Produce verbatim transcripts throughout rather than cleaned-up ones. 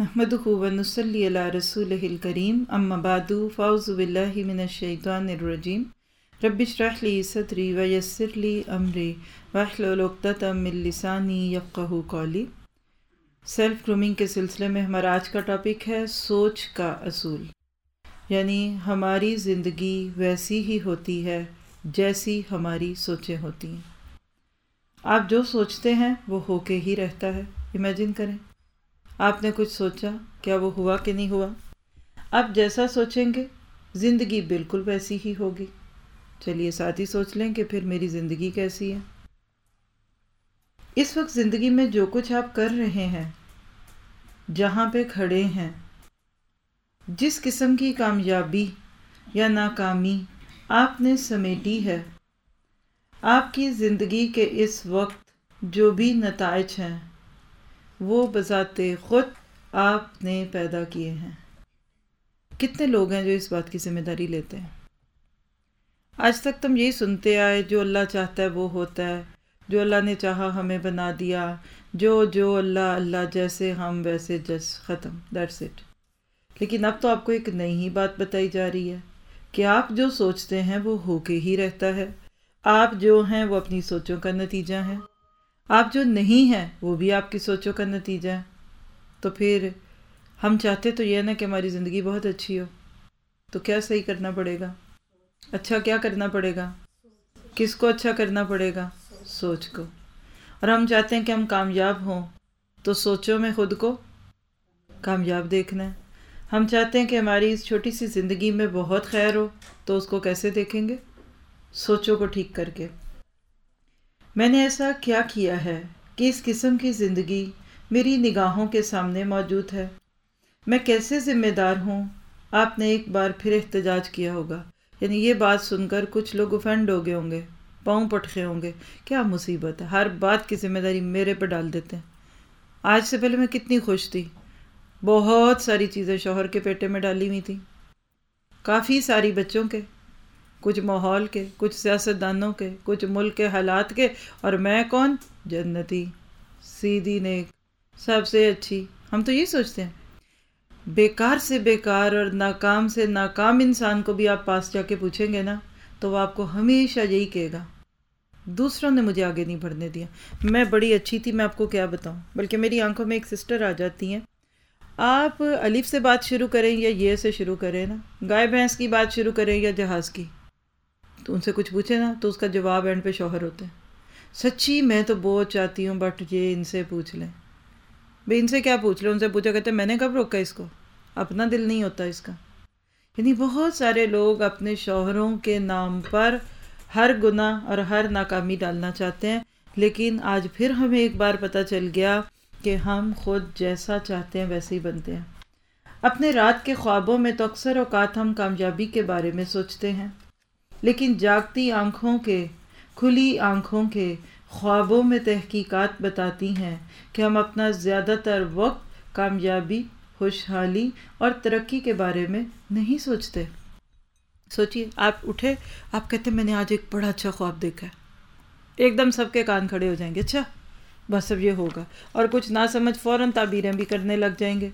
نحمدہ ونصلی علی رسولہ الکریم اما بعد فاعوذ باللہ من الشیطان الرجیم رب اشرح لی صدری ویسر لی امری واحلل عقدۃ من لسانی یفقہوا قولی۔ سیلف گرومنگ کے سلسلے میں ہمارا آج کا ٹاپک ہے سوچ کا اصول، یعنی ہماری زندگی ویسی ہی ہوتی ہے جیسی ہماری سوچیں ہوتی ہیں۔ آپ جو سوچتے ہیں وہ ہو کے ہی رہتا ہے۔ امیجن کریں آپ نے کچھ سوچا، کیا وہ ہوا کہ نہیں ہوا؟ آپ جیسا سوچیں گے زندگی بالکل ویسی ہی ہوگی۔ چلیے ساتھ ہی سوچ لیں کہ پھر میری زندگی کیسی ہے۔ اس وقت زندگی میں جو کچھ آپ کر رہے ہیں، جہاں پہ کھڑے ہیں، جس قسم کی کامیابی یا ناکامی آپ نے سمیٹی ہے، آپ کی زندگی کے اس وقت جو بھی نتائج ہیں وہ بذات خود آپ نے پیدا کیے ہیں۔ کتنے لوگ ہیں جو اس بات کی ذمہ داری لیتے ہیں؟ آج تک تم یہی سنتے آئے، جو اللہ چاہتا ہے وہ ہوتا ہے، جو اللہ نے چاہا ہمیں بنا دیا، جو جو اللہ اللہ جیسے ہم ویسے جس، ختم، دیٹس اٹ۔ لیکن اب تو آپ کو ایک نئی ہی بات بتائی جا رہی ہے کہ آپ جو سوچتے ہیں وہ ہو کے ہی رہتا ہے۔ آپ جو ہیں وہ اپنی سوچوں کا نتیجہ ہیں، آپ جو نہیں ہیں وہ بھی آپ کی سوچوں کا نتیجہ ہے۔ تو پھر ہم چاہتے تو یہ ہے نا کہ ہماری زندگی بہت اچھی ہو، تو کیا صحیح کرنا پڑے گا؟ اچھا کیا کرنا پڑے گا؟ کس کو اچھا کرنا پڑے گا؟ سوچ کو۔ اور ہم چاہتے ہیں کہ ہم کامیاب ہوں، تو سوچوں میں خود کو کامیاب دیکھنا ہے۔ ہم چاہتے ہیں کہ ہماری اس چھوٹی سی زندگی میں بہت خیر ہو، تو اس کو کیسے دیکھیں گے؟ سوچوں کو ٹھیک کر کے۔ میں نے ایسا کیا کیا ہے کہ اس قسم کی زندگی میری نگاہوں کے سامنے موجود ہے؟ میں کیسے ذمہ دار ہوں؟ آپ نے ایک بار پھر احتجاج کیا ہوگا، یعنی یہ بات سن کر کچھ لوگ افینڈ ہو گئے ہوں گے، پاؤں پٹخے ہوں گے، کیا مصیبت ہے، ہر بات کی ذمہ داری میرے پہ ڈال دیتے ہیں۔ آج سے پہلے میں کتنی خوش تھی، بہت ساری چیزیں شوہر کے پیٹے میں ڈالی ہوئی تھیں، کافی ساری بچوں کے، کچھ ماحول کے، کچھ سیاستدانوں کے، کچھ ملک کے حالات کے، اور میں کون؟ جنتی، سیدھی نیک، سب سے اچھی۔ ہم تو یہی سوچتے ہیں۔ بیکار سے بیکار اور ناکام سے ناکام انسان کو بھی آپ پاس جا کے پوچھیں گے نا، تو وہ آپ کو ہمیشہ یہی کہے گا، دوسروں نے مجھے آگے نہیں بڑھنے دیا، میں بڑی اچھی تھی، میں آپ کو کیا بتاؤں۔ بلکہ میری آنکھوں میں ایک سسٹر آ جاتی ہیں، آپ الف سے بات شروع کریں یا یہ سے شروع کریں نا، گائے بھینس کی بات شروع کریں یا جہاز کی، تو ان سے کچھ پوچھیں نا تو اس کا جواب اینڈ پہ شوہر ہوتے ہیں، سچی میں تو بہت چاہتی ہوں بٹ یہ ان سے پوچھ لیں۔ بھئی ان سے کیا پوچھ لیں؟ ان سے پوچھا کہتے ہیں میں نے کب روکا اس کو، اپنا دل نہیں ہوتا اس کا۔ یعنی بہت سارے لوگ اپنے شوہروں کے نام پر ہر گناہ اور ہر ناکامی ڈالنا چاہتے ہیں، لیکن آج پھر ہمیں ایک بار پتہ چل گیا کہ ہم خود جیسا چاہتے ہیں ویسے ہی بنتے ہیں۔ اپنے رات کے خوابوں میں تو اکثر اوقات ہم کامیابی کے بارے میں سوچتے ہیں، لیکن جاگتی آنکھوں کے، کھلی آنکھوں کے خوابوں میں تحقیقات بتاتی ہیں کہ ہم اپنا زیادہ تر وقت کامیابی، خوشحالی اور ترقی کے بارے میں نہیں سوچتے۔ سوچیے، آپ اٹھے، آپ کہتے ہیں میں نے آج ایک بڑا اچھا خواب دیکھا ہے، ایک دم سب کے کان کھڑے ہو جائیں گے، اچھا بس اب یہ ہوگا، اور کچھ نہ سمجھ فوراً تعبیریں بھی کرنے لگ جائیں گے۔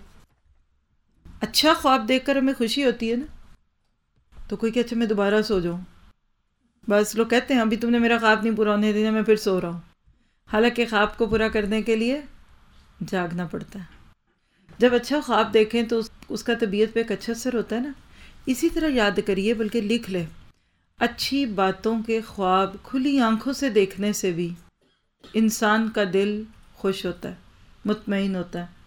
اچھا خواب دیکھ کر ہمیں خوشی ہوتی ہے نا، تو کوئی کہ اچھا میں دوبارہ سو جاؤں، بس لوگ کہتے ہیں ابھی تم نے میرا خواب نہیں پورا ہونے دیا، میں پھر سو رہا ہوں۔ حالانکہ خواب کو پورا کرنے کے لیے جاگنا پڑتا ہے۔ جب اچھا خواب دیکھیں تو اس, اس کا طبیعت پہ ایک اچھا اثر ہوتا ہے نا۔ اسی طرح یاد کریے، بلکہ لکھ لیں، اچھی باتوں کے خواب کھلی آنکھوں سے دیکھنے سے بھی انسان کا دل خوش ہوتا ہے، مطمئن ہوتا ہے۔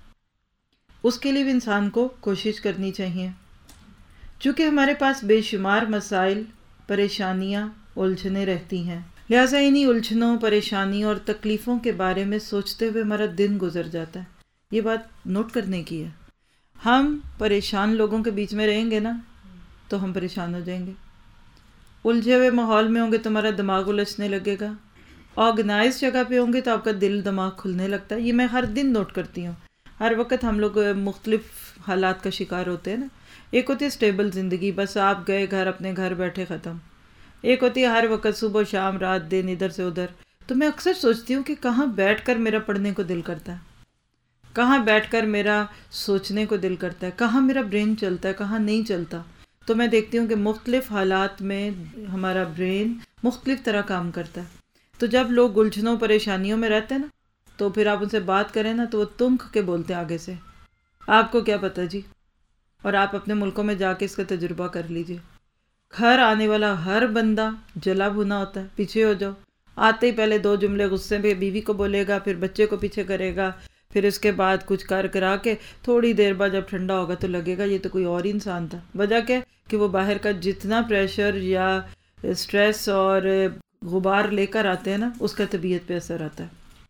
اس کے لیے بھی انسان کو کوشش کرنی چاہیے۔ چونکہ ہمارے پاس بے شمار مسائل، پریشانیاں، الجھنیں رہتی ہیں، لہٰذا انہی الجھنوں، پریشانیوں اور تکلیفوں کے بارے میں سوچتے ہوئے ہمارا دن گزر جاتا ہے۔ یہ بات نوٹ کرنے کی ہے۔ ہم پریشان لوگوں کے بیچ میں رہیں گے نا تو ہم پریشان ہو جائیں گے، الجھے ہوئے ماحول میں ہوں گے تو ہمارا دماغ الجھنے لگے گا، آرگنائز جگہ پہ ہوں گے تو آپ کا دل دماغ کھلنے لگتا ہے۔ یہ میں ہر دن نوٹ کرتی ہوں۔ ہر وقت ہم لوگ مختلف حالات کا شکار ہوتے ہیں نا۔ ایک ہوتی ہے اسٹیبل زندگی، بس آپ گئے گھر، اپنے گھر بیٹھے، ختم۔ ایک ہوتی ہے ہر وقت صبح شام رات دن ادھر سے ادھر۔ تو میں اکثر سوچتی ہوں کہ کہاں بیٹھ کر میرا پڑھنے کو دل کرتا ہے، کہاں بیٹھ کر میرا سوچنے کو دل کرتا ہے، کہاں میرا برین چلتا ہے، کہاں نہیں چلتا. تو میں دیکھتی ہوں کہ مختلف حالات میں ہمارا برین مختلف طرح کام کرتا ہے. تو جب لوگ الجھنوں پریشانیوں میں رہتے ہیں نا، تو پھر آپ ان سے بات کریں نا تو وہ تنک کے بولتے ہیں آگے سے، آپ کو کیا پتہ جی. اور آپ اپنے ملکوں میں جا کے اس کا تجربہ کر لیجئے. گھر آنے والا ہر بندہ جلا بھنا ہوتا ہے. پیچھے ہو جاؤ، آتے ہی پہلے دو جملے غصے میں بیوی کو بولے گا، پھر بچے کو پیچھے کرے گا، پھر اس کے بعد کچھ کر کرا کے تھوڑی دیر بعد جب ٹھنڈا ہوگا تو لگے گا یہ تو کوئی اور انسان تھا. وجہ کیا کہ وہ باہر کا جتنا پریشر یا اسٹریس اور غبار لے کر آتے ہیں نا، اس کا طبیعت پہ اثر آتا ہے.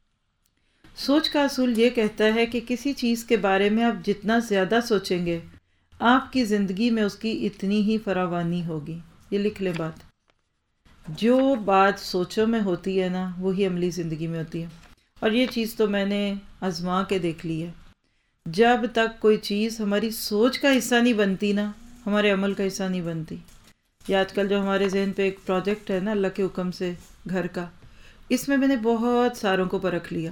سوچ کا اصول یہ کہتا ہے کہ کسی چیز کے بارے میں آپ جتنا زیادہ سوچیں گے، آپ کی زندگی میں اس کی اتنی ہی فراوانی ہوگی. یہ لکھ لیں بات. جو بات سوچوں میں ہوتی ہے نا، وہی عملی زندگی میں ہوتی ہے. اور یہ چیز تو میں نے آزما کے دیکھ لی ہے. جب تک کوئی چیز ہماری سوچ کا حصہ نہیں بنتی نا، ہمارے عمل کا حصہ نہیں بنتی. یہ آج کل جو ہمارے ذہن پہ ایک پروجیکٹ ہے نا اللہ کے حکم سے گھر کا، اس میں میں نے بہت ساروں کو پرکھ لیا.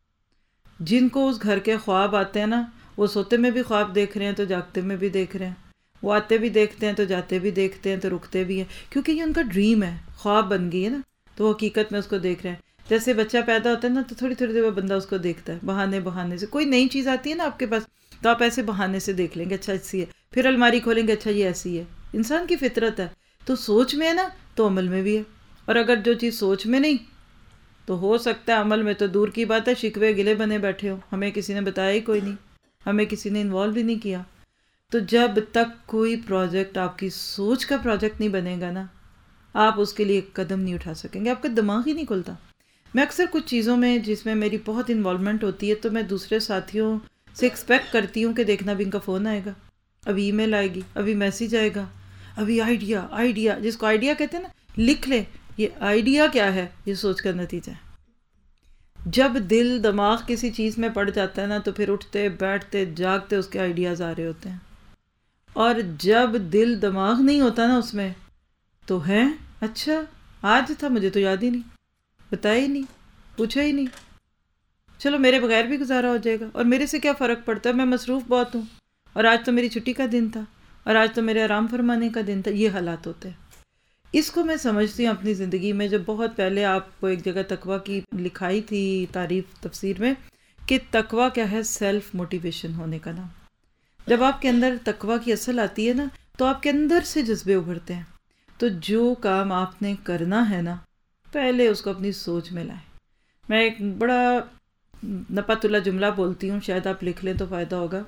جن کو اس گھر کے خواب آتے ہیں نا، وہ سوتے میں بھی خواب دیکھ رہے ہیں تو جاگتے میں بھی دیکھ رہے ہیں. وہ آتے بھی دیکھتے ہیں تو جاتے بھی دیکھتے ہیں تو رکتے بھی ہیں، کیونکہ یہ ان کا ڈریم ہے، خواب بن گئی ہے نا، تو وہ حقیقت میں اس کو دیکھ رہے ہیں. جیسے بچہ پیدا ہوتا ہے نا تو تھوڑی تھوڑی دیر بندہ اس کو دیکھتا ہے، بہانے بہانے سے. کوئی نئی چیز آتی ہے نا آپ کے پاس تو آپ ایسے بہانے سے دیکھ لیں گے، اچھا ایسی ہے. پھر الماری کھولیں گے، اچھا یہ ایسی ہے. انسان کی فطرت ہے. تو سوچ میں ہے نا تو عمل میں بھی ہے. اور اگر جو چیز سوچ میں نہیں تو ہو سکتا ہے عمل میں تو دور کی بات ہے شکوے گلے بنے بیٹھے ہو، ہمیں کسی نے بتایا ہی کوئی نہیں، ہمیں کسی نے انوالو بھی نہیں کیا. تو جب تک کوئی پروجیکٹ آپ کی سوچ کا پروجیکٹ نہیں بنے گا نا، آپ اس کے لیے ایک قدم نہیں اٹھا سکیں گے. آپ کا دماغ ہی نہیں کھلتا. میں اکثر کچھ چیزوں میں جس میں میری بہت انوالومنٹ ہوتی ہے تو میں دوسرے ساتھیوں سے ایکسپیکٹ کرتی ہوں کہ دیکھنا بھی ان کا فون آئے گا، ابھی ای میل آئے گی، ابھی میسیج آئے گا، ابھی آئیڈیا آئیڈیا جس کو آئیڈیا کہتے ہیں نا، لکھ لیں. یہ آئیڈیا کیا ہے؟ یہ سوچ کا نتیجہ ہے. جب دل دماغ کسی چیز میں پڑ جاتا ہے نا تو پھر اٹھتے بیٹھتے جاگتے اس کے آئیڈیاز آ رہے ہوتے ہیں. اور جب دل دماغ نہیں ہوتا نا اس میں تو ہے اچھا آج تھا، مجھے تو یاد ہی نہیں، بتایا ہی نہیں، پوچھا ہی نہیں، چلو میرے بغیر بھی گزارا ہو جائے گا، اور میرے سے کیا فرق پڑتا ہے، میں مصروف بہت ہوں، اور آج تو میری چھٹی کا دن تھا، اور آج تو میرے آرام فرمانے کا دن تھا. یہ حالات ہوتے ہیں. اس کو میں سمجھتی ہوں اپنی زندگی میں. جب بہت پہلے آپ کو ایک جگہ تقویٰ کی لکھائی تھی تعریف تفسیر میں کہ تقویٰ کیا ہے، سیلف موٹیویشن ہونے کا نام. جب آپ کے اندر تقویٰ کی اصل آتی ہے نا تو آپ کے اندر سے جذبے ابھرتے ہیں. تو جو کام آپ نے کرنا ہے نا پہلے اس کو اپنی سوچ میں لائیں. میں ایک بڑا نپت اللہ جملہ بولتی ہوں، شاید آپ لکھ لیں تو فائدہ ہوگا.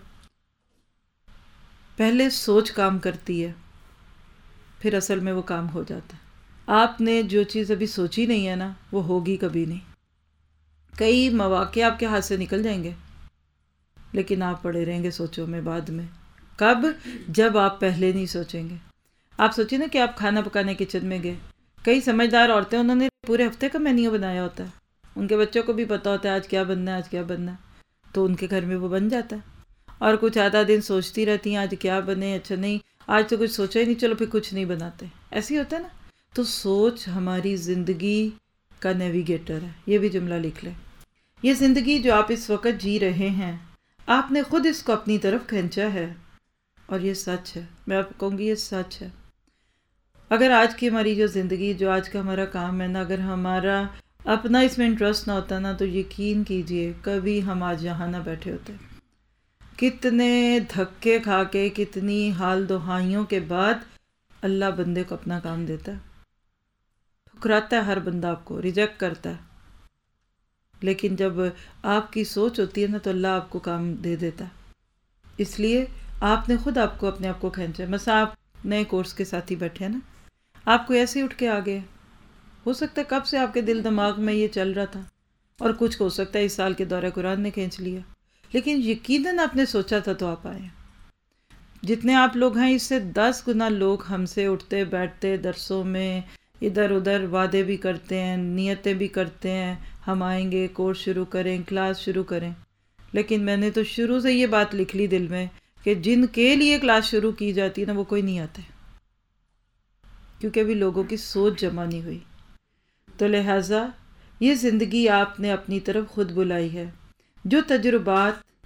پہلے سوچ کام کرتی ہے، پھر اصل میں وہ کام ہو جاتا ہے. آپ نے جو چیز ابھی سوچی نہیں ہے نا وہ ہوگی کبھی نہیں. کئی مواقع آپ کے ہاتھ سے نکل جائیں گے لیکن آپ پڑے رہیں گے سوچوں میں بعد میں. کب؟ جب آپ پہلے نہیں سوچیں گے. آپ سوچیں نا کہ آپ کھانا پکانے کچن میں گئے، کئی سمجھدار عورتیں انہوں نے پورے ہفتے کا مینیو بنایا ہوتا ہے، ان کے بچوں کو بھی پتہ ہوتا ہے آج کیا بننا ہے آج کیا بننا ہے، تو ان کے گھر میں وہ بن جاتا ہے. اور کچھ آدھا دن سوچتی رہتی ہیں آج کیا بنے، اچھا نہیں آج تو کچھ سوچا ہی نہیں، چلو پھر کچھ نہیں بناتے. ایسے ہی ہوتا ہے نا. تو سوچ ہماری زندگی کا نیویگیٹر ہے. یہ بھی جملہ لکھ لیں. یہ زندگی جو آپ اس وقت جی رہے ہیں، آپ نے خود اس کو اپنی طرف کھینچا ہے، اور یہ سچ ہے. میں آپ کو کہوں گی یہ سچ ہے. اگر آج کی ہماری جو زندگی، جو آج کا ہمارا کام ہے نا، اگر ہمارا اپنا اس میں انٹرسٹ نہ ہوتا نا تو یقین کیجئے کبھی ہم آج یہاں نہ بیٹھے ہوتے. کتنے دھکے کھا کے، کتنی حال دہائیوں کے بعد اللہ بندے کو اپنا کام دیتا ہے. ٹھکراتا ہے ہر بندہ، آپ کو ریجیکٹ کرتا ہے، لیکن جب آپ کی سوچ ہوتی ہے نا تو اللہ آپ کو کام دے دیتا ہے. اس لیے آپ نے خود آپ کو اپنے آپ کو کھینچا ہے. مثلا آپ نئے کورس کے ساتھ ہی بیٹھے ہیں نا، آپ کو ایسے ہی اٹھ کے آ گئے. ہو سکتا ہے کب سے آپ کے دل دماغ میں یہ چل رہا تھا، اور کچھ ہو سکتا ہے اس سال کے دورہ قرآن نے کھینچ لیا، لیکن یقیناً آپ نے سوچا تھا تو آپ آئے. جتنے آپ لوگ ہیں اس سے دس گنا لوگ ہم سے اٹھتے بیٹھتے درسوں میں ادھر ادھر وعدے بھی کرتے ہیں، نیتیں بھی کرتے ہیں، ہم آئیں گے، کورس شروع کریں، کلاس شروع کریں. لیکن میں نے تو شروع سے یہ بات لکھ لی دل میں کہ جن کے لیے کلاس شروع کی جاتی ہے نا وہ کوئی نہیں آتے، کیونکہ ابھی لوگوں کی سوچ جمع نہیں ہوئی. تو لہٰذا یہ زندگی آپ نے اپنی طرف خود بلائی ہے. جو تجربات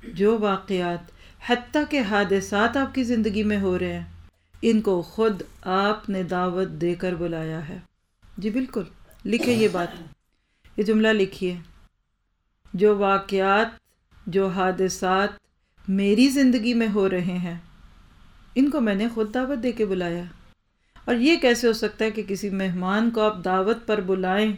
جو واقعات حتیٰ کہ حادثات آپ کی زندگی میں ہو رہے ہیں، ان کو خود آپ نے دعوت دے کر بلایا ہے۔ جی بالکل، لکھے یہ بات، یہ جملہ لکھیے، جو واقعات، جو حادثات میری زندگی میں ہو رہے ہیں، ان کو میں نے خود دعوت دے کے بلایا۔ اور یہ کیسے ہو سکتا ہے کہ کسی مہمان کو آپ دعوت پر بلائیں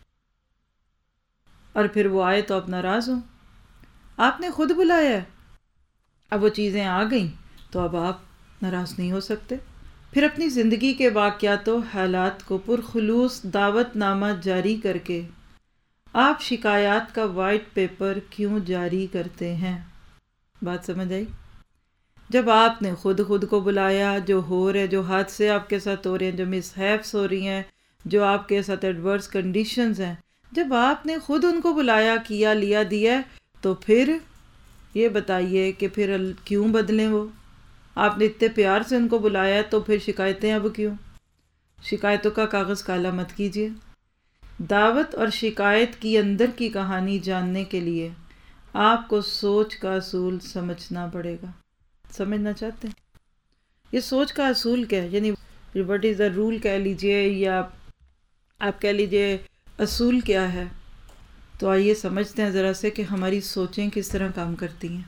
اور پھر وہ آئے تو آپ ناراض ہوں؟ آپ نے خود بلایا ہے، اب وہ چیزیں آ گئیں تو اب آپ ناراض نہیں ہو سکتے۔ پھر اپنی زندگی کے واقعات و حالات کو پرخلوص دعوت نامہ جاری کر کے آپ شکایات کا وائٹ پیپر کیوں جاری کرتے ہیں؟ بات سمجھ آئی؟ جب آپ نے خود خود کو بلایا، جو ہو رہے، جو حادثے آپ کے ساتھ ہو رہے ہیں، جو مس ہیپس ہو رہی ہیں، جو آپ کے ساتھ ایڈورس کنڈیشنز ہیں، جب آپ نے خود ان کو بلایا، کیا، لیا، دیا، تو پھر یہ بتائیے کہ پھر کیوں بدلیں؟ وہ آپ نے اتنے پیار سے ان کو بلایا تو پھر شکایتیں اب کیوں؟ شکایتوں کا کاغذ کالا مت کیجیے۔ دعوت اور شکایت کی اندر کی کہانی جاننے کے لیے آپ کو سوچ کا اصول سمجھنا پڑے گا۔ سمجھنا چاہتے ہیں یہ سوچ کا اصول کیا ہے؟ یعنی وٹ از دا رول کہہ لیجئے، یا آپ کہہ لیجئے اصول کیا ہے؟ تو آئیے سمجھتے ہیں ذرا سے کہ ہماری سوچیں کس طرح کام کرتی ہیں۔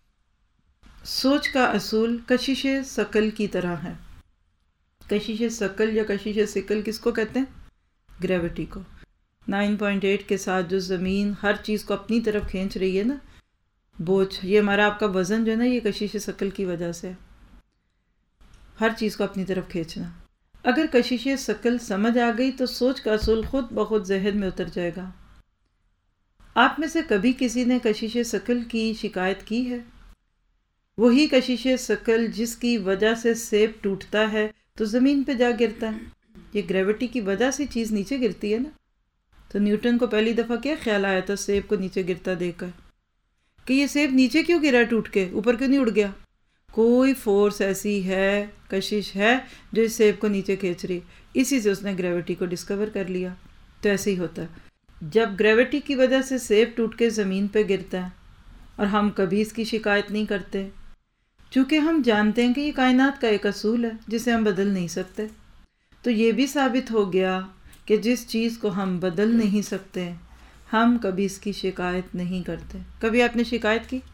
سوچ کا اصول کشش ثقل کی طرح ہے۔ کشش ثقل یا کشش ثقل کس کو کہتے ہیں؟ گریوٹی کو۔ نائن پوائنٹ ایٹ کے ساتھ جو زمین ہر چیز کو اپنی طرف کھینچ رہی ہے نا، بوجھ، یہ ہمارا آپ کا وزن جو ہے نا، یہ کشش ثقل کی وجہ سے ہر چیز کو اپنی طرف کھینچنا۔ اگر کشش ثقل سمجھ آ گئی تو سوچ کا اصول خود بخود ذہن میں اتر جائے گا۔ آپ میں سے کبھی کسی نے کشش ثقل کی شکایت کی ہے؟ وہی کشش ثقل جس کی وجہ سے سیب ٹوٹتا ہے تو زمین پہ جا گرتا ہے۔ یہ گریوٹی کی وجہ سے چیز نیچے گرتی ہے نا۔ تو نیوٹن کو پہلی دفعہ کیا خیال آیا تھا سیب کو نیچے گرتا دیکھ کر کہ یہ سیب نیچے کیوں گرا ٹوٹ کے، اوپر کیوں نہیں اڑ گیا؟ کوئی فورس ایسی ہے، کشش ہے جو اس سیب کو نیچے کھینچ رہی، اسی سے اس نے گریوٹی کو ڈسکور کر لیا۔ تو ایسے ہی ہوتا ہے، جب گریوٹی کی وجہ سے سیب ٹوٹ کے زمین پہ گرتا ہے اور ہم کبھی اس کی شکایت نہیں کرتے، چونکہ ہم جانتے ہیں کہ یہ کائنات کا ایک اصول ہے جسے ہم بدل نہیں سکتے، تو یہ بھی ثابت ہو گیا کہ جس چیز کو ہم بدل نہیں سکتے ہم کبھی اس کی شکایت نہیں کرتے۔ کبھی آپ نے شکایت کی؟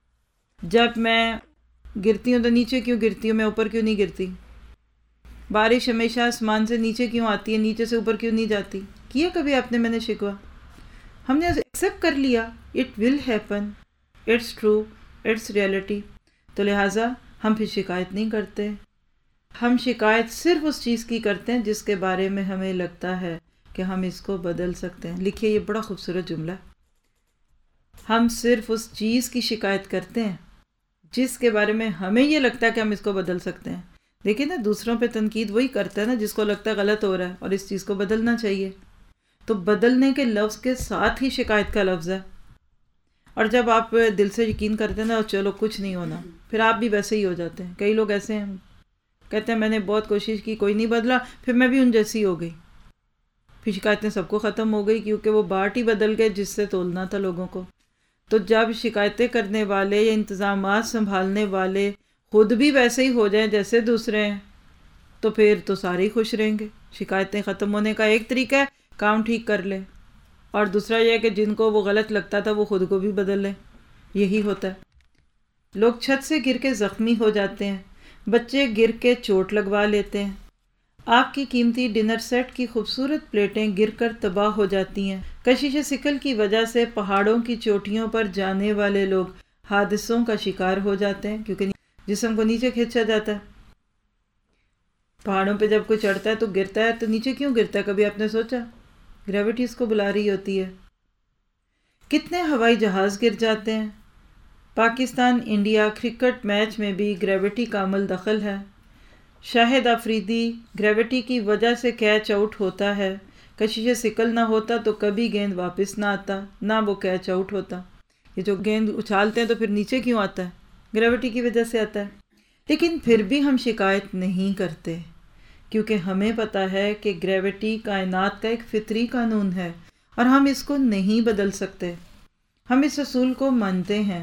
جب میں گرتی ہوں تو نیچے کیوں گرتی ہوں، میں اوپر کیوں نہیں گرتی؟ بارش ہمیشہ آسمان سے نیچے کیوں آتی ہے، نیچے سے اوپر کیوں نہیں جاتی؟ کیا کبھی آپ نے میں نے شکوہ؟ ہم نے ایکسیپٹ کر لیا، it will happen, it's true, it's reality, تو لہٰذا ہم پھر شکایت نہیں کرتے۔ ہم شکایت صرف اس چیز کی کرتے ہیں جس کے بارے میں ہمیں لگتا ہے کہ ہم اس کو بدل سکتے ہیں۔ لکھیے یہ بڑا خوبصورت جملہ، ہم صرف اس چیز کی شکایت کرتے ہیں جس کے بارے میں ہمیں یہ لگتا ہے کہ ہم اس کو بدل سکتے ہیں۔ دیکھیں نا، دوسروں پہ تنقید وہی کرتا ہے نا جس کو لگتا ہے غلط ہو رہا ہے اور اس چیز کو بدلنا چاہیے، تو بدلنے کے لفظ کے ساتھ ہی شکایت کا لفظ ہے۔ اور جب آپ دل سے یقین کرتے ہیں نا، چلو کچھ نہیں ہونا، پھر آپ بھی ویسے ہی ہو جاتے ہیں۔ کئی لوگ ایسے ہیں، کہتے ہیں میں نے بہت کوشش کی، کوئی نہیں بدلا، پھر میں بھی ان جیسی ہو گئی، پھر شکایتیں سب کو ختم ہو گئی کیونکہ وہ باٹ ہی بدل گئے جس سے تولنا تھا لوگوں کو۔ تو جب شکایتیں کرنے والے یا انتظامات سنبھالنے والے خود بھی ویسے ہی ہو جائیں جیسے دوسرے ہیں، تو پھر تو سارے ہی خوش رہیں گے۔ شکایتیں ختم ہونے کا ایک طریقہ ہے کام ٹھیک کر لیں، اور دوسرا یہ ہے کہ جن کو وہ غلط لگتا تھا وہ خود کو بھی بدل لیں۔ یہی ہوتا ہے، لوگ چھت سے گر کے زخمی ہو جاتے ہیں، بچے گر کے چوٹ لگوا لیتے ہیں، آپ کی قیمتی ڈنر سیٹ کی خوبصورت پلیٹیں گر کر تباہ ہو جاتی ہیں۔ کشش ثقل کی وجہ سے پہاڑوں کی چوٹیوں پر جانے والے لوگ حادثوں کا شکار ہو جاتے ہیں کیونکہ جسم کو نیچے کھینچا جاتا ہے۔ پہاڑوں پہ جب کوئی چڑھتا ہے تو گرتا ہے، تو نیچے کیوں گرتا ہے؟ کبھی آپ نے سوچا؟ گریوٹی اس کو بلا رہی ہوتی ہے۔ کتنے ہوائی جہاز گر جاتے ہیں۔ پاکستان انڈیا کرکٹ میچ میں بھی گریوٹی کا عمل دخل ہے۔ شاہد آفریدی گریوٹی کی وجہ سے کیچ آؤٹ ہوتا ہے، کشش ثقل نہ ہوتا تو کبھی گیند واپس نہ آتا، نہ وہ کیچ آؤٹ ہوتا۔ یہ جو گیند اچھالتے ہیں تو پھر نیچے کیوں آتا ہے؟ گریوٹی کی وجہ سے آتا ہے۔ لیکن پھر بھی ہم شکایت نہیں کرتے کیونکہ ہمیں پتہ ہے کہ گریوٹی کائنات کا ایک فطری قانون ہے اور ہم اس کو نہیں بدل سکتے۔ ہم اس اصول کو مانتے ہیں،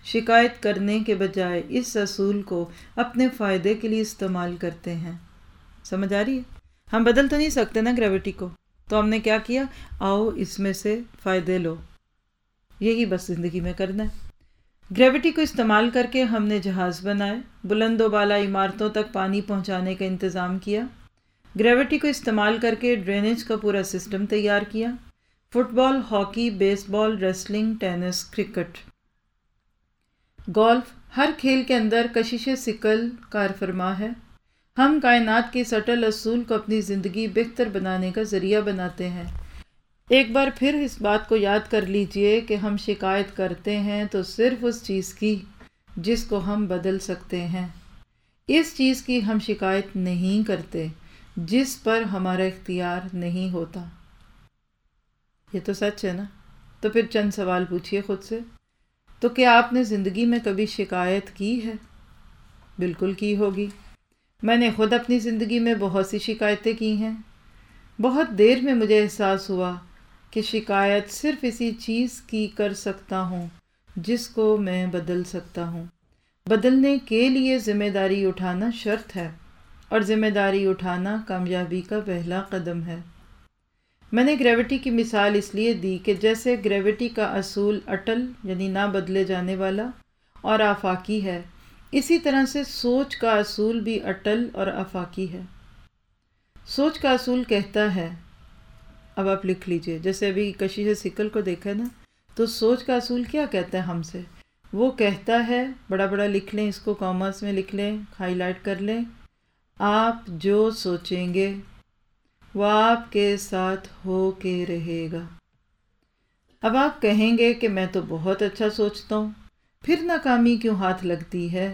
شکایت کرنے کے بجائے اس اصول کو اپنے فائدے کے لیے استعمال کرتے ہیں۔ سمجھ آ رہی ہے؟ ہم بدل تو نہیں سکتے نا گریوٹی کو، تو ہم نے کیا کیا؟ آؤ اس میں سے فائدے لو، یہی بس زندگی میں کرنا ہے۔ گریوٹی کو استعمال کر کے ہم نے جہاز بنائے، بلند و بالا عمارتوں تک پانی پہنچانے کا انتظام کیا۔ گریوٹی کو استعمال کر کے ڈرینیج کا پورا سسٹم تیار کیا۔ Football, hockey, baseball, wrestling, tennis, cricket, golf, ہر کھیل کے اندر کشش ثقل کار فرما ہے۔ ہم کائنات کے سٹل اصول کو اپنی زندگی بہتر بنانے کا ذریعہ بناتے ہیں۔ ایک بار پھر اس بات کو یاد کر لیجئے کہ ہم شکایت کرتے ہیں تو صرف اس چیز کی جس کو ہم بدل سکتے ہیں، اس چیز کی ہم شکایت نہیں کرتے جس پر ہمارا اختیار نہیں ہوتا۔ یہ تو سچ ہے نا؟ تو پھر چند سوال پوچھئے خود سے، تو کیا آپ نے زندگی میں کبھی شکایت کی ہے؟ بالکل کی ہوگی۔ میں نے خود اپنی زندگی میں بہت سی شکایتیں کی ہیں۔ بہت دیر میں مجھے احساس ہوا کہ شکایت صرف اسی چیز کی کر سکتا ہوں جس کو میں بدل سکتا ہوں۔ بدلنے کے لیے ذمہ داری اٹھانا شرط ہے، اور ذمہ داری اٹھانا کامیابی کا پہلا قدم ہے۔ میں نے گریوٹی کی مثال اس لیے دی کہ جیسے گریوٹی کا اصول اٹل یعنی نہ بدلے جانے والا اور آفاقی ہے، اسی طرح سے سوچ کا اصول بھی اٹل اور آفاقی ہے۔ سوچ کا اصول کہتا ہے، اب آپ لکھ لیجئے، جیسے ابھی کشش ثقل کو دیکھا نا، تو سوچ کا اصول کیا کہتا ہے ہم سے؟ وہ کہتا ہے، بڑا بڑا لکھ لیں، اس کو کامرس میں لکھ لیں، ہائی لائٹ کر لیں، آپ جو سوچیں گے وہ آپ کے ساتھ ہو کے رہے گا۔ اب آپ کہیں گے کہ میں تو بہت اچھا سوچتا ہوں، پھر ناکامی کیوں ہاتھ لگتی ہے؟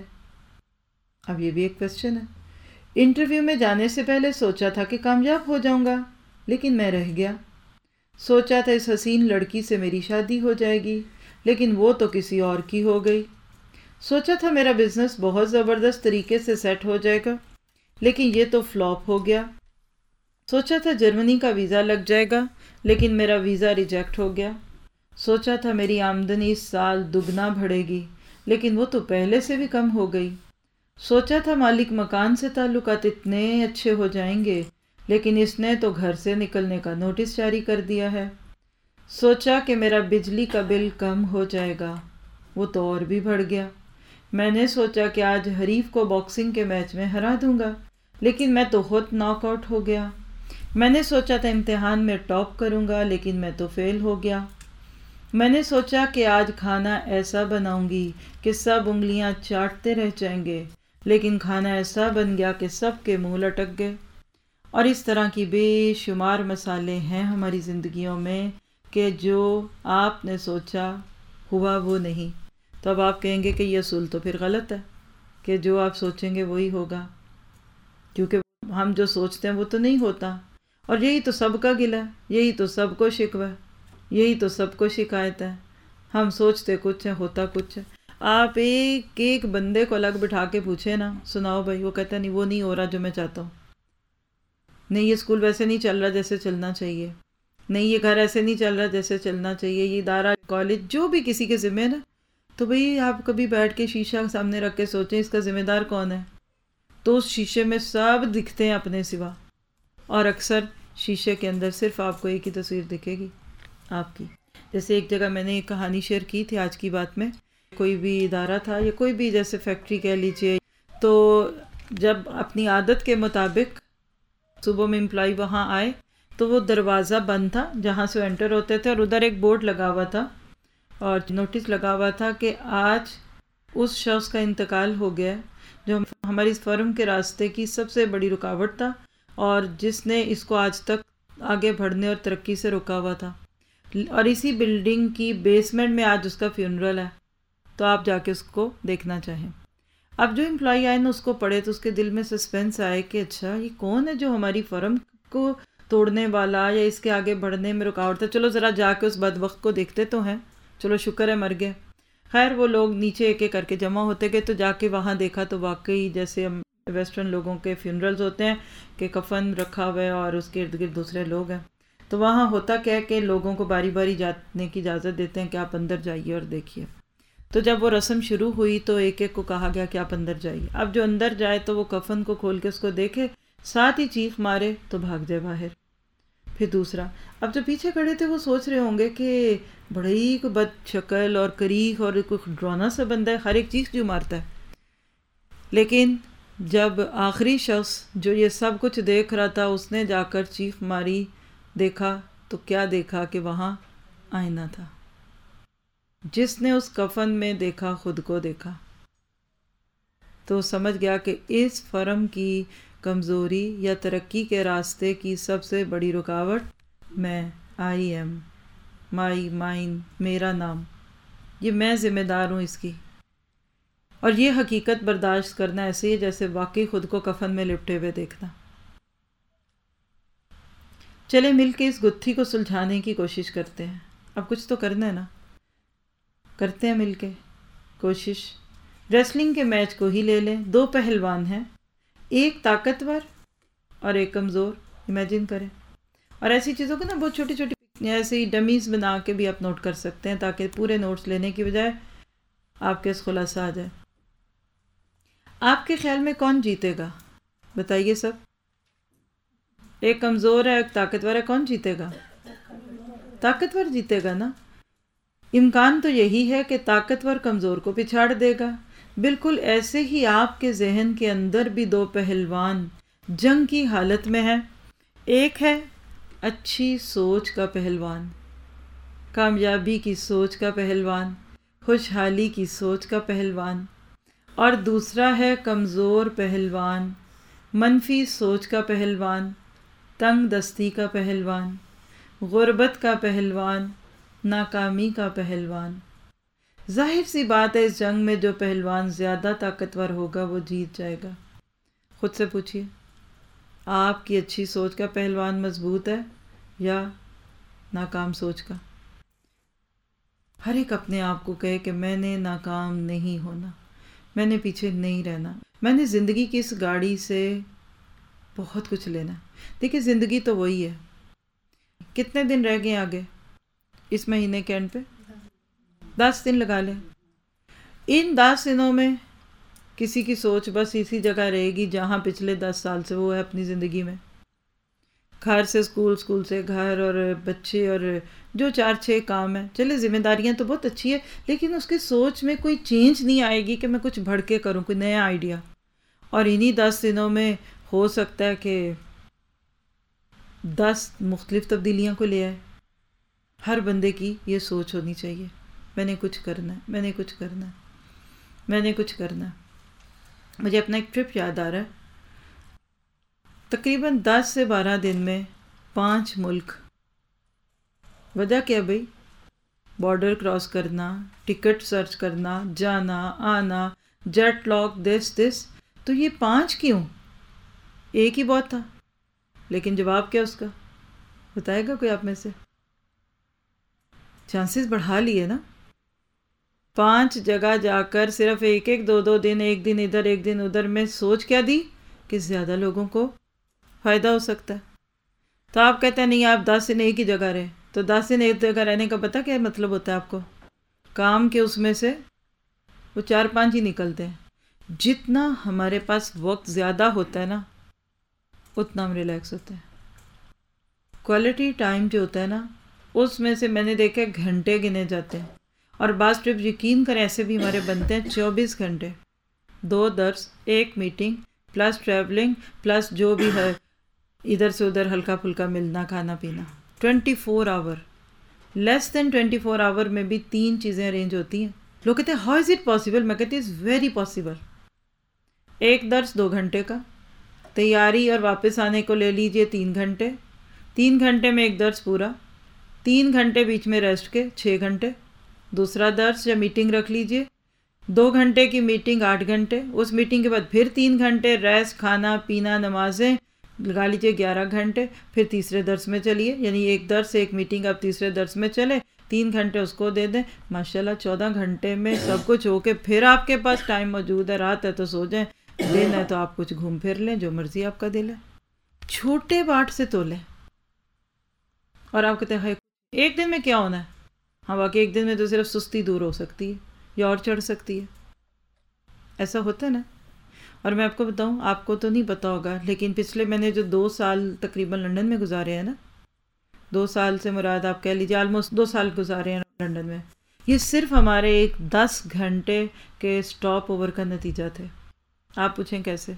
اب یہ بھی ایک کوشچن ہے۔ انٹرویو میں جانے سے پہلے سوچا تھا کہ کامیاب ہو جاؤں گا، لیکن میں رہ گیا۔ سوچا تھا اس حسین لڑکی سے میری شادی ہو جائے گی، لیکن وہ تو کسی اور کی ہو گئی۔ سوچا تھا میرا بزنس بہت زبردست طریقے سے سیٹ ہو جائے گا، لیکن یہ تو فلاپ ہو گیا۔ سوچا تھا جرمنی کا ویزا لگ جائے گا، لیکن میرا ویزا ریجیکٹ ہو گیا۔ سوچا تھا میری آمدنی اس سال دگنا بڑھے گی، لیکن وہ تو پہلے سے بھی کم ہو گئی۔ سوچا تھا مالک مکان سے تعلقات اتنے اچھے ہو جائیں گے، لیکن اس نے تو گھر سے نکلنے کا نوٹس جاری کر دیا ہے۔ سوچا کہ میرا بجلی کا بل کم ہو جائے گا، وہ تو اور بھی بڑھ گیا۔ میں نے سوچا کہ آج حریف کو باکسنگ کے میچ میں ہرا دوں گا، لیکن میں تو خود ناک آؤٹ ہو گیا۔ میں نے سوچا تھا امتحان میں ٹاپ کروں گا، لیکن میں تو فیل ہو گیا۔ میں نے سوچا کہ آج کھانا ایسا بناؤں گی کہ سب انگلیاں چاٹتے رہ جائیں گے، لیکن کھانا ایسا بن گیا کہ سب کے منہ لٹک گئے۔ اور اس طرح کی بے شمار مثالیں ہیں ہماری زندگیوں میں کہ جو آپ نے سوچا ہوا وہ نہیں۔ تو اب آپ کہیں گے کہ یہ اصول تو پھر غلط ہے کہ جو آپ سوچیں گے وہی ہوگا، کیونکہ ہم جو سوچتے ہیں وہ تو نہیں ہوتا۔ اور یہی تو سب کا گلہ ہے، یہی تو سب کو شکوہ ہے، یہی تو سب کو شکایت ہے۔ ہم سوچتے کچھ ہے، ہوتا کچھ ہے۔ آپ ایک ایک بندے کو الگ بٹھا کے پوچھیں نا، سناؤ بھائی، وہ کہتا نہیں وہ نہیں ہو رہا جو میں چاہتا ہوں، نہیں یہ اسکول ویسے نہیں چل رہا جیسے چلنا چاہیے، نہیں یہ گھر ایسے نہیں چل رہا جیسے چلنا چاہیے، یہ ادارہ کالج جو بھی کسی کے ذمہ نا، تو بھئی آپ کبھی بیٹھ کے شیشہ سامنے رکھ کے سوچیں اس کا ذمہ دار کون ہے؟ تو اس شیشے میں سب دکھتے ہیں اپنے سوا، اور اکثر شیشے کے اندر صرف آپ کو ایک ہی تصویر دکھے گی، آپ کی۔ جیسے ایک جگہ میں نے ایک کہانی شیئر کی تھی آج کی بات میں، کوئی بھی ادارہ تھا یا کوئی بھی جیسے فیکٹری کہہ لیجئے، تو جب اپنی عادت کے مطابق صبح میں امپلائی وہاں آئے تو وہ دروازہ بند تھا جہاں سے انٹر ہوتے تھے، اور ادھر ایک بورڈ لگا ہوا تھا اور نوٹس لگا ہوا تھا کہ آج اس شخص کا انتقال ہو گیا جو ہماری اس فرم کے راستے کی سب سے بڑی رکاوٹ تھا اور جس نے اس کو آج تک آگے بڑھنے اور ترقی سے روکا ہوا تھا، اور اسی بلڈنگ کی بیسمنٹ میں آج اس کا فیونرل ہے، تو آپ جا کے اس کو دیکھنا چاہیں۔ اب جو امپلائی آئے نا اس کو پڑھے تو اس کے دل میں سسپینس آئے کہ اچھا یہ کون ہے جو ہماری فرم کو توڑنے والا یا اس کے آگے بڑھنے میں رکاوٹ تھا، چلو ذرا جا کے اس بدبخت کو دیکھتے تو ہیں، چلو شکر ہے مر گئے۔ خیر وہ لوگ نیچے ایک ایک کر کے جمع ہوتے گئے، تو جا کے وہاں دیکھا تو واقعی جیسے ہم ویسٹرن لوگوں کے فیونرلز ہوتے ہیں کہ کفن رکھا ہوا ہے اور اس کے ارد گرد دوسرے لوگ ہیں، تو وہاں ہوتا کیا ہے کہ لوگوں کو باری باری جانے کی اجازت دیتے ہیں کہ آپ اندر جائیے اور دیکھیے۔ تو جب وہ رسم شروع ہوئی تو ایک ایک کو کہا گیا کہ آپ اندر جائیے. اب جو اندر جائے تو وہ کفن کو کھول کے اس کو دیکھے، ساتھ ہی چیخ مارے تو بھاگ جائے باہر. پھر دوسرا، اب جو پیچھے کھڑے تھے وہ سوچ رہے ہوں گے کہ بڑا ہی کوئی بد شکل اور کریخ اور کوئی ڈرانا سا بندہ ہے، ہر ایک چیز جو مارتا ہے. لیکن جب آخری شخص جو یہ سب کچھ دیکھ رہا تھا اس نے جا کر چیخ ماری، دیکھا تو کیا دیکھا کہ وہاں آئینہ تھا. جس نے اس کفن میں دیکھا خود کو دیکھا تو سمجھ گیا کہ اس فرم کی کمزوری یا ترقی کے راستے کی سب سے بڑی رکاوٹ میں، آئی ایم، مائی، مائن، میرا نام، یہ میں ذمہ دار ہوں اس کی. اور یہ حقیقت برداشت کرنا ایسے ہی جیسے واقعی خود کو کفن میں لپٹے ہوئے دیکھنا. چلے مل کے اس گتھی کو سلجھانے کی کوشش کرتے ہیں. اب کچھ تو کرنا ہے نا، کرتے ہیں مل کے کوشش. ریسلنگ کے میچ کو ہی لے لیں، دو پہلوان ہیں، ایک طاقتور اور ایک کمزور. امیجن کریں. اور ایسی چیزوں کو نا بہت چھوٹی چھوٹی ایسے ہی ڈمیز بنا کے بھی آپ نوٹ کر سکتے ہیں تاکہ پورے نوٹس لینے کی بجائے آپ کے اس خلاصہ آ جائے. آپ کے خیال میں کون جیتے گا؟ بتائیے سب. ایک کمزور ہے ایک طاقتور ہے، کون جیتے گا؟ طاقتور جیتے گا نا. امکان تو یہی ہے کہ طاقتور کمزور کو پچھاڑ دے گا. بالکل ایسے ہی آپ کے ذہن کے اندر بھی دو پہلوان جنگ کی حالت میں ہیں. ایک ہے اچھی سوچ کا پہلوان، کامیابی کی سوچ کا پہلوان، خوشحالی کی سوچ کا پہلوان، اور دوسرا ہے کمزور پہلوان، منفی سوچ کا پہلوان، تنگ دستی کا پہلوان، غربت کا پہلوان، ناکامی کا پہلوان. ظاہر سی بات ہے اس جنگ میں جو پہلوان زیادہ طاقتور ہوگا وہ جیت جائے گا. خود سے پوچھئے آپ کی اچھی سوچ کا پہلوان مضبوط ہے یا ناکام سوچ کا؟ ہر ایک اپنے آپ کو کہے کہ میں نے ناکام نہیں ہونا، میں نے پیچھے نہیں رہنا، میں نے زندگی کی اس گاڑی سے بہت کچھ لینا. دیکھیں زندگی تو وہی ہے. کتنے دن رہ گئے آگے اس مہینے کے اینڈ پہ؟ دس دن لگا لیں. ان دس دنوں میں کسی کی سوچ بس اسی جگہ رہے گی جہاں پچھلے دس سال سے وہ ہے اپنی زندگی میں. گھر سے اسکول، اسکول سے گھر، اور بچے، اور جو چار چھ کام ہیں. چلے ذمہ داریاں تو بہت اچھی ہے لیکن اس کی سوچ میں کوئی چینج نہیں آئے گی کہ میں کچھ بڑھ کے کروں، کوئی نیا آئیڈیا. اور انہی دس دنوں میں ہو سکتا ہے کہ دس مختلف تبدیلیاں کو لے آئے. ہر بندے کی یہ سوچ ہونی چاہیے، میں نے کچھ کرنا ہے، میں نے کچھ کرنا ہے، میں نے کچھ کرنا ہے. مجھے اپنا ایک ٹرپ یاد آ رہا ہے. تقریباً دس سے بارہ دن میں پانچ ملک. وجہ کیا بھائی؟ بارڈر کراس کرنا، ٹکٹ سرچ کرنا، جانا آنا، جیٹ لاگ، دس دس. تو یہ پانچ کیوں؟ ایک ہی بہت تھا. لیکن جواب کیا اس کا بتائے گا کوئی آپ میں سے؟ چانسز بڑھا لیے نا. پانچ جگہ جا کر صرف ایک ایک دو دو دن، ایک دن ادھر ایک دن ادھر میں سوچ کیا دی کہ زیادہ لوگوں کو فائدہ ہو سکتا ہے. تو آپ کہتے ہیں نہیں آپ دس دن ایک ہی جگہ رہے. تو دس دن ایک جگہ رہنے کا پتہ کیا مطلب ہوتا ہے آپ کو؟ کام کے اس میں سے وہ چار پانچ ہی نکلتے ہیں. جتنا ہمارے پاس وقت زیادہ ہوتا ہے نا اتنا ہم ریلیکس ہوتے ہیں. کوالٹی ٹائم جو ہوتا ہے نا اس میں سے میں نے دیکھا گھنٹے گنے جاتے ہیں. اور بعض ٹرپ یقین کریں ایسے بھی ہمارے بنتے ہیں چوبیس گھنٹے. دو درس، ایک میٹنگ، پلس ٹریولنگ، پلس جو بھی ہے ادھر سے ادھر ہلکا پھلکا ملنا، کھانا پینا. Twenty four hour less than twenty four hour میں بھی تین چیزیں ارینج ہوتی ہیں. لوگ کہتے ہیں ہاؤ از اٹ پاسبل؟ میں کہتی از ویری پاسبل. ایک درس دو گھنٹے کا، تیاری اور واپس آنے کو لے لیجئے تین گھنٹے. تین گھنٹے میں ایک درس پورا، تین گھنٹے بیچ میں ریسٹ کے چھ گھنٹے. دوسرا درس یا میٹنگ رکھ لیجئے، دو گھنٹے کی میٹنگ آٹھ گھنٹے. اس میٹنگ کے بعد پھر تین گھنٹے ریسٹ، کھانا پینا، نمازیں لگا لیجئے گیارہ گھنٹے. پھر تیسرے درس میں چلیے، یعنی ایک درس ایک میٹنگ اب تیسرے درس میں چلے، تین گھنٹے اس کو دے دیں. ماشاءاللہ چودہ گھنٹے میں سب کچھ ہو کے پھر آپ کے پاس ٹائم موجود ہے. رات ہے تو سو جائیں، دن ہے تو آپ کچھ گھوم پھر لیں، جو مرضی آپ کا دل ہے. چھوٹے باٹ سے تولیں. اور آپ کہتے ہیں ایک دن میں کیا ہونا ہے؟ ہاں واقعی ایک دن میں تو صرف سستی دور ہو سکتی ہے. یا اور چڑھ سکتی ہے. ایسا ہوتا ہے نا. اور میں آپ کو بتاؤں، آپ کو تو نہیں پتا ہوگا، لیکن پچھلے میں نے جو دو سال تقریباً لنڈن میں گزارے ہیں نا، دو سال سے مراد آپ کہہ لیجیے آلموسٹ دو سال گزارے ہیں لنڈن میں، یہ صرف ہمارے ایک دس گھنٹے کے اسٹاپ اوور کا نتیجہ تھے. آپ پوچھیں کیسے؟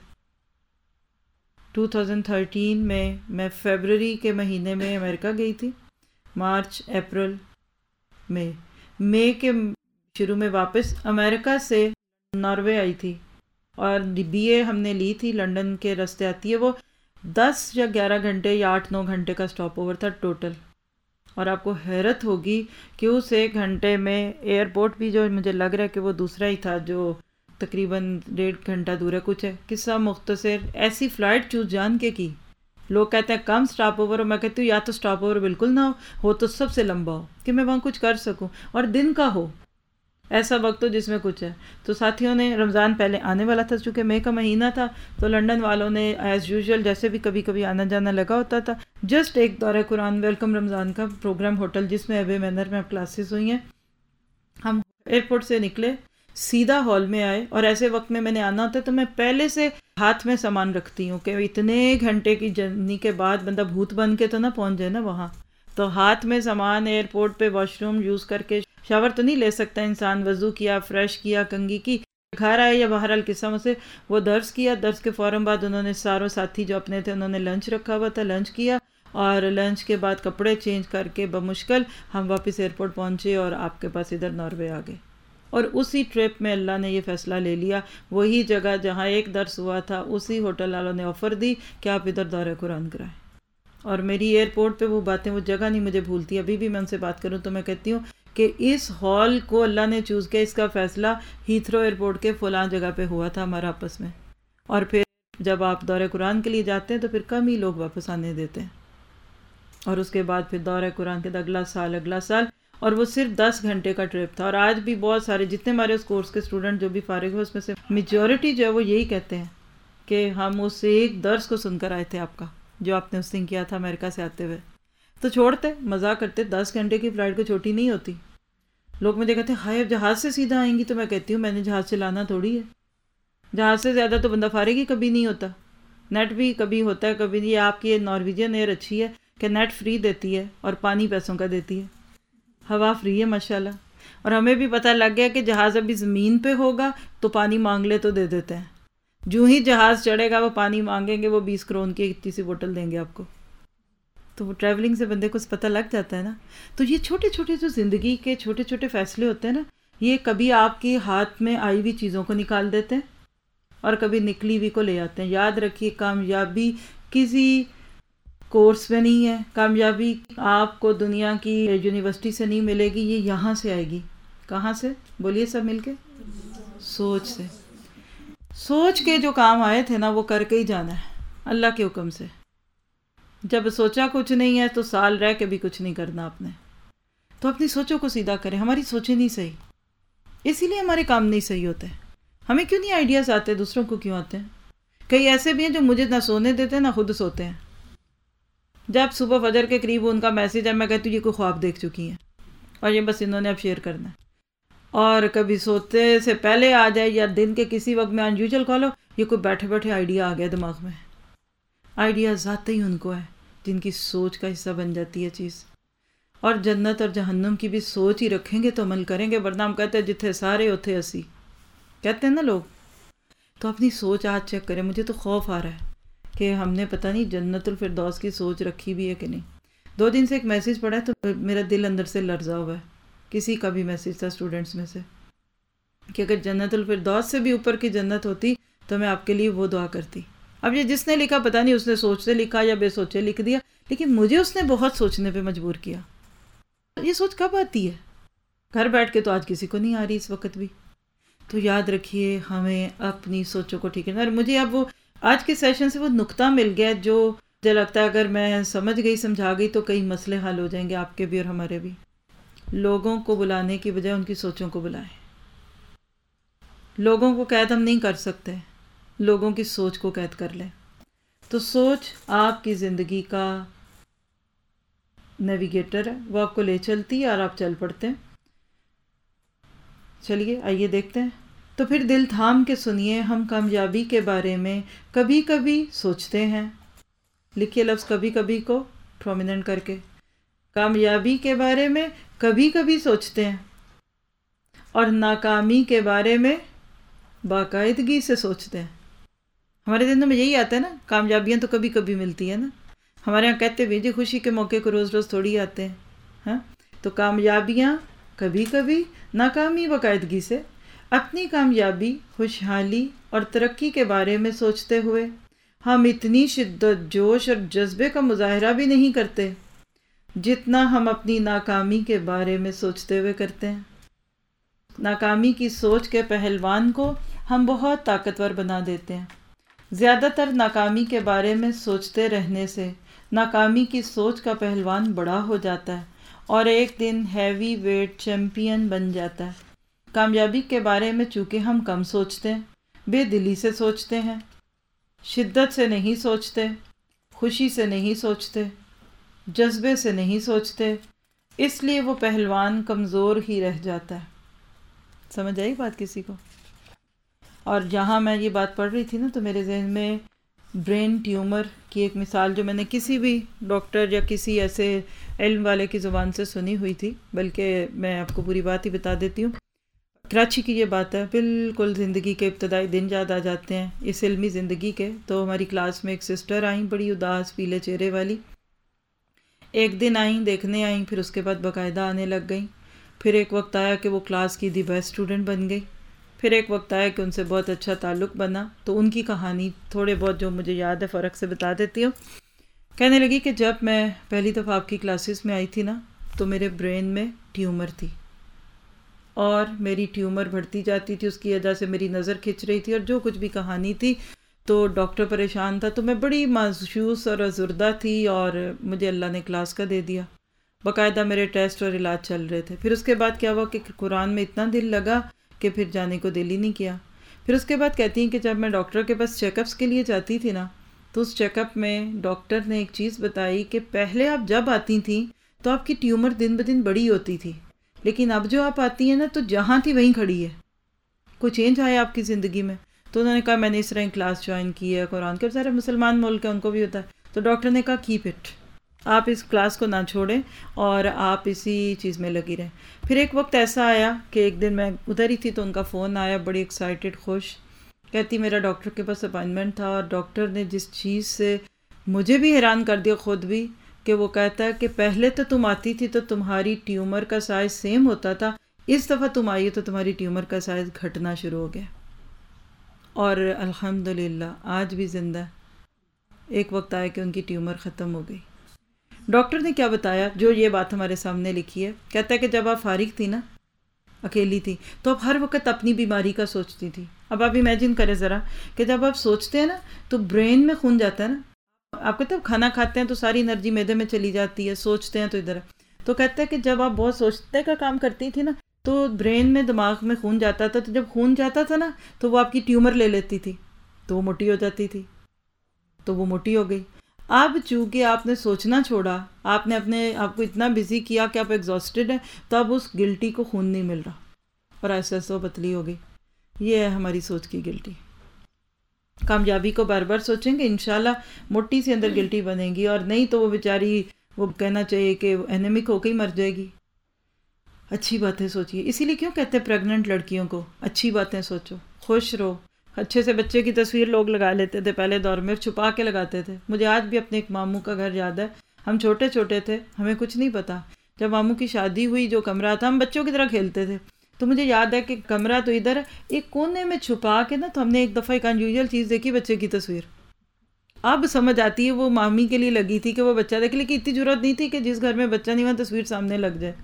ٹو تھاؤزینڈ تھرٹین میں میں فیبرری کے مہینے میں امریکہ گئی تھی، مارچ اپریل مئی مئی کے شروع میں واپس امریکہ سے ناروے آئی تھی، اور بی اے ہم نے لی تھی لنڈن کے راستے آتی ہے، وہ دس یا گیارہ گھنٹے یا آٹھ نو گھنٹے کا اسٹاپ اوور تھا ٹوٹل. اور آپ کو حیرت ہوگی کہ اس ایک گھنٹے میں ایئرپورٹ بھی جو مجھے لگ رہا ہے کہ وہ دوسرا ہی تھا جو تقریباً ڈیڑھ گھنٹہ دور ہے کچھ ہے، قصہ مختصر ایسی فلائٹ چوز جان کے کی. لوگ کہتے ہیں کم سٹاپ اوور ہو، میں کہتی ہوں یا تو سٹاپ اوور بالکل نہ ہو ہو تو سب سے لمبا ہو کہ میں وہاں کچھ کر سکوں، اور دن کا ہو، ایسا وقت ہو جس میں کچھ ہے. تو ساتھیوں نے رمضان پہلے آنے والا تھا، چونکہ مئی کا مہینہ تھا، تو لنڈن والوں نے ایز یوزول جیسے بھی کبھی کبھی آنا جانا لگا ہوتا تھا، جسٹ ایک دورہ قرآن ویلکم رمضان کا پروگرام ہوٹل جس میں ایبے مینر میں اب کلاسز ہوئی ہیں. ہم ایئرپورٹ سے نکلے، سیدھا ہال میں آئے، اور ایسے وقت میں میں نے آنا ہوتا ہے تو میں پہلے سے ہاتھ میں سامان رکھتی ہوں کہ اتنے گھنٹے کی جرنی کے بعد بندہ بھوت بن کے تو نہ پہنچ جائے نا وہاں. تو ہاتھ میں سامان، ایئرپورٹ پہ واش روم یوز کر کے شاور تو نہیں لے سکتا انسان، وضو کیا، فریش کیا، کنگھی کی، گھر آئے یا باہر القسم سے وہ درس کیا. درس کے فوراً بعد انہوں نے ساروں ساتھی جو اپنے تھے انہوں نے لنچ رکھا ہوا تھا، لنچ کیا، اور لنچ کے بعد کپڑے چینج کر کے بمشکل ہم واپس ایئرپورٹ پہنچے اور آپ کے پاس ادھر ناروے آ گئے. اور اسی ٹرپ میں اللہ نے یہ فیصلہ لے لیا، وہی جگہ جہاں ایک درس ہوا تھا اسی ہوٹل والوں نے آفر دی کہ آپ ادھر دورہ قرآن کرائیں. اور میری ایئرپورٹ پہ وہ باتیں، وہ جگہ نہیں مجھے بھولتی، ابھی بھی میں ان سے بات کروں تو میں کہتی ہوں کہ اس ہال کو اللہ نے چوز کیا، اس کا فیصلہ ہیتھرو ایئرپورٹ کے فلاں جگہ پہ ہوا تھا ہمارا آپس میں. اور پھر جب آپ دورہ قرآن کے لیے جاتے ہیں تو پھر کم ہی لوگ واپس آنے دیتے ہیں. اور اس کے بعد پھر دورہ قرآن کے اگلا سال اگلا سال اور وہ صرف دس گھنٹے کا ٹرپ تھا. اور آج بھی بہت سارے جتنے ہمارے اس کورس کے اسٹوڈنٹ جو بھی فارغ ہوئے اس میں سے میجورٹی جو ہے وہ یہی کہتے ہیں کہ ہم اس ایک درس کو سن کر آئے تھے آپ کا جو آپ نے اس دن کیا تھا امریکہ سے آتے ہوئے. تو چھوڑتے مزاق کرتے، دس گھنٹے کی فلائٹ کو چھوٹی نہیں ہوتی. لوگ مجھے کہتے ہیں ہائے اب جہاز سے سیدھا آئیں گی، تو میں کہتی ہوں میں نے جہاز چلانا تھوڑی ہے، جہاز سے زیادہ تو بندہ فارغ ہی کبھی نہیں ہوتا. نیٹ بھی کبھی ہوتا ہے کبھی نہیں. یہ آپ کی نارویجین ایئر اچھی ہے کہ نیٹ فری دیتی ہے اور پانی پیسوں کا دیتی ہے، ہوا فری ہے ماشاءاللہ. اور ہمیں بھی پتہ لگ گیا کہ جہاز ابھی زمین پہ ہوگا تو پانی مانگ لے تو دے دیتے ہیں، جو ہی جہاز چڑھے گا وہ پانی مانگیں گے، وہ بیس کرون کی اتنی سی بوٹل دیں گے آپ کو. تو وہ ٹریولنگ سے بندے کو پتہ لگ جاتا ہے نا. تو یہ چھوٹے چھوٹے جو زندگی کے چھوٹے چھوٹے فیصلے ہوتے ہیں نا، یہ کبھی آپ کے ہاتھ میں آئی ہوئی چیزوں کو نکال دیتے ہیں اور کبھی نکلی ہوئی کو لے آتے ہیں. یاد رکھیے کامیابی کسی کورس میں نہیں ہے، کامیابی آپ کو دنیا کی یونیورسٹی سے نہیں ملے گی، یہ یہاں سے آئے گی. کہاں سے؟ بولیے سب مل کے، سوچ سے. سوچ کے جو کام آئے تھے نا وہ کر کے ہی جانا ہے اللہ کے حکم سے. جب سوچا کچھ نہیں ہے تو سال رہ کے بھی کچھ نہیں کرنا آپ نے. تو اپنی سوچوں کو سیدھا کریں. ہماری سوچیں نہیں صحیح، اسی لیے ہمارے کام نہیں صحیح ہوتے. ہمیں کیوں نہیں آئیڈیاز آتے، دوسروں کو کیوں آتے ہیں؟ کئی ایسے بھی ہیں جو مجھے نہ سونے دیتے نہ خود سوتے ہیں. جب صبح فجر کے قریب ان کا میسج ہے میں کہتی ہوں یہ کوئی خواب دیکھ چکی ہیں اور یہ بس انہوں نے اب شیئر کرنا ہے. اور کبھی سوتے سے پہلے آ جائے یا دن کے کسی وقت میں انیوژل کال ہو، یہ کوئی بیٹھے بیٹھے آئیڈیا آ گیا دماغ میں. آئیڈیا ذات ہی ان کو ہے جن کی سوچ کا حصہ بن جاتی ہے چیز. اور جنت اور جہنم کی بھی سوچ ہی رکھیں گے تو عمل کریں گے، ورنہ ہم کہتے ہیں جتھے سارے اتھے اسی، کہتے ہیں نا لوگ. تو اپنی سوچ آج چیک کریں. مجھے تو خوف آ رہا ہے کہ ہم نے پتہ نہیں جنت الفردوس کی سوچ رکھی بھی ہے کہ نہیں. دو دن سے ایک میسج پڑھا ہے تو میرا دل اندر سے لرزا ہوا ہے. کسی کا بھی میسج تھا اسٹوڈنٹس میں سے کہ اگر جنت الفردوس سے بھی اوپر کی جنت ہوتی تو میں آپ کے لیے وہ دعا کرتی. اب یہ جس نے لکھا پتہ نہیں اس نے سوچ سے لکھا یا بے سوچے لکھ دیا، لیکن مجھے اس نے بہت سوچنے پہ مجبور کیا. یہ سوچ کب آتی ہے؟ گھر بیٹھ کے تو آج کسی کو نہیں آ رہی اس وقت بھی. تو یاد رکھیے ہمیں اپنی سوچوں کو ٹھیک کرنا. اور مجھے اب وہ آج کے سیشن سے وہ نقطہ مل گیا جو مجھے لگتا ہے اگر میں سمجھ گئی سمجھا گئی تو کئی مسئلے حل ہو جائیں گے، آپ کے بھی اور ہمارے بھی. لوگوں کو بلانے کی بجائے ان کی سوچوں کو بلائیں. لوگوں کو قید ہم نہیں کر سکتے، لوگوں کی سوچ کو قید کر لیں. تو سوچ آپ کی زندگی کا نیویگیٹر ہے، وہ آپ کو لے چلتی ہے اور آپ چل پڑتے ہیں. چلیے آئیے دیکھتے ہیں۔ تو پھر دل تھام کے سنیے، ہم کامیابی کے بارے میں کبھی کبھی سوچتے ہیں۔ لکھیے لفظ کبھی کبھی کو پرومیننٹ کر کے، کامیابی کے بارے میں کبھی کبھی سوچتے ہیں، اور ناکامی کے بارے میں باقاعدگی سے سوچتے ہیں۔ ہمارے ذہن میں یہی آتا ہے نا، کامیابیاں تو کبھی کبھی ملتی ہیں نا، ہمارے یہاں کہتے بھی جی خوشی کے موقع کو روز روز تھوڑی آتے ہیں، ہاں تو کامیابیاں کبھی کبھی، ناکامی باقاعدگی سے۔ اپنی کامیابی، خوشحالی اور ترقی کے بارے میں سوچتے ہوئے ہم اتنی شدت، جوش اور جذبے کا مظاہرہ بھی نہیں کرتے جتنا ہم اپنی ناکامی کے بارے میں سوچتے ہوئے کرتے ہیں۔ ناکامی کی سوچ کے پہلوان کو ہم بہت طاقتور بنا دیتے ہیں۔ زیادہ تر ناکامی کے بارے میں سوچتے رہنے سے ناکامی کی سوچ کا پہلوان بڑا ہو جاتا ہے اور ایک دن ہیوی ویٹ چیمپئن بن جاتا ہے۔ کامیابی کے بارے میں چونکہ ہم کم سوچتے ہیں، بے دلی سے سوچتے ہیں، شدت سے نہیں سوچتے، خوشی سے نہیں سوچتے، جذبے سے نہیں سوچتے، اس لیے وہ پہلوان کمزور ہی رہ جاتا ہے۔ سمجھ آئی بات کسی کو؟ اور جہاں میں یہ بات پڑھ رہی تھی نا تو میرے ذہن میں برین ٹیومر کی ایک مثال جو میں نے کسی بھی ڈاکٹر یا کسی ایسے علم والے کی زبان سے سنی ہوئی تھی، بلکہ میں آپ کو پوری بات ہی بتا دیتی ہوں۔ کراچی کی یہ بات ہے، بالکل زندگی کے ابتدائی دن یاد آ جاتے ہیں اس علمی زندگی کے۔ تو ہماری کلاس میں ایک سسٹر آئیں، بڑی اداس پیلے چہرے والی۔ ایک دن آئیں، دیکھنے آئیں، پھر اس کے بعد باقاعدہ آنے لگ گئیں۔ پھر ایک وقت آیا کہ وہ کلاس کی دی بیسٹ اسٹوڈنٹ بن گئی۔ پھر ایک وقت آیا کہ ان سے بہت اچھا تعلق بنا۔ تو ان کی کہانی تھوڑے بہت جو مجھے یاد ہے فرق سے بتا دیتی ہوں۔ کہنے لگی کہ جب میں پہلی دفعہ آپ کی کلاسز میں آئی تھی نا تو میرے برین میں ٹیومر تھی، اور میری ٹیومر بڑھتی جاتی تھی، اس کی وجہ سے میری نظر کھنچ رہی تھی، اور جو کچھ بھی کہانی تھی تو ڈاکٹر پریشان تھا، تو میں بڑی مایوس اور ازردہ تھی، اور مجھے اللہ نے کلاس کا دے دیا۔ باقاعدہ میرے ٹیسٹ اور علاج چل رہے تھے۔ پھر اس کے بعد کیا ہوا کہ قرآن میں اتنا دل لگا کہ پھر جانے کو دل ہی نہیں کیا۔ پھر اس کے بعد کہتی ہیں کہ جب میں ڈاکٹر کے پاس چیک اپس کے لیے جاتی تھی نا تو اس چیک اپ میں ڈاکٹر نے ایک چیز بتائی کہ پہلے آپ جب آتی تھیں تو آپ کی ٹیومر دن بدن بڑی ہوتی تھی، لیکن اب جو آپ آتی ہیں نا تو جہاں تھی وہیں کھڑی ہے۔ کوئی چینج آیا آپ کی زندگی میں؟ تو انہوں نے کہا میں نے اس طرح کلاس جوائن کی ہے قرآن کے، سارے مسلمان ملک ہیں ان کو بھی ہوتا ہے۔ تو ڈاکٹر نے کہا کیپ اٹ، آپ اس کلاس کو نہ چھوڑیں اور آپ اسی چیز میں لگی رہیں۔ پھر ایک وقت ایسا آیا کہ ایک دن میں ادھر ہی تھی تو ان کا فون آیا، بڑی ایکسائٹیڈ، خوش، کہتی میرا ڈاکٹر کے پاس اپائنٹمنٹ تھا، اور ڈاکٹر نے جس چیز سے مجھے بھی حیران کر دیا خود بھی، کہ وہ کہتا ہے کہ پہلے تو تم آتی تھی تو تمہاری ٹیومر کا سائز سیم ہوتا تھا، اس دفعہ تم آئی تو تمہاری ٹیومر کا سائز گھٹنا شروع ہو گیا، اور الحمدللہ آج بھی زندہ ہے۔ ایک وقت آیا کہ ان کی ٹیومر ختم ہو گئی۔ ڈاکٹر نے کیا بتایا، جو یہ بات ہمارے سامنے لکھی ہے، کہتا ہے کہ جب آپ فارغ تھی نا، اکیلی تھی، تو آپ ہر وقت اپنی بیماری کا سوچتی تھی۔ اب آپ امیجن کریں ذرا کہ جب آپ سوچتے ہیں نا تو برین میں خون جاتا ہے نا، آپ کہتے ہیں کھانا کھاتے ہیں تو ساری انرجی معدے میں چلی جاتی ہے، سوچتے ہیں تو ادھر، تو کہتا ہے کہ جب آپ بہت سوچتے کا کام کرتی تھی نا تو برین میں دماغ میں خون جاتا تھا، تو جب خون جاتا تھا نا تو وہ آپ کی ٹیومر لے لیتی تھی، تو وہ موٹی ہو جاتی تھی، تو وہ موٹی ہو گئی۔ اب چونکہ آپ نے سوچنا چھوڑا، آپ نے اپنے آپ کو اتنا بزی کیا کہ آپ ایگزاسٹڈ ہیں، تو اب اس گلٹی کو خون نہیں مل رہا اور ایسے ایسے وہ پتلی ہو گئی۔ یہ ہے ہماری سوچ کی گلٹی۔ کامیابی کو بار بار سوچیں گے انشاءاللہ موٹی سی اندر گلٹی بنے گی، اور نہیں تو وہ بیچاری وہ کہنا چاہیے کہ اینیمک ہو کے ہی مر جائے گی۔ اچھی باتیں سوچیے، اسی لیے کیوں کہتے ہیں پریگننٹ لڑکیوں کو اچھی باتیں سوچو، خوش رہو۔ اچھے سے بچے کی تصویر لوگ لگا لیتے تھے پہلے دور میں، چھپا کے لگاتے تھے۔ مجھے آج بھی اپنے ایک ماموں کا گھر یاد ہے، ہم چھوٹے چھوٹے تھے، ہمیں کچھ نہیں پتا، جب ماموں کی شادی ہوئی جو کمرہ تھا، ہم بچوں کی طرح کھیلتے تھے، تو مجھے یاد ہے کہ کمرہ تو ادھر ایک کونے میں چھپا کے نا، تو ہم نے ایک دفعہ ایک انیوژل چیز دیکھی، بچے کی تصویر۔ اب سمجھ آتی ہے وہ مامی کے لیے لگی تھی کہ وہ بچہ دیکھ، لیکن اتنی ضرورت نہیں تھی کہ جس گھر میں بچہ نہیں وہاں تصویر سامنے لگ جائے۔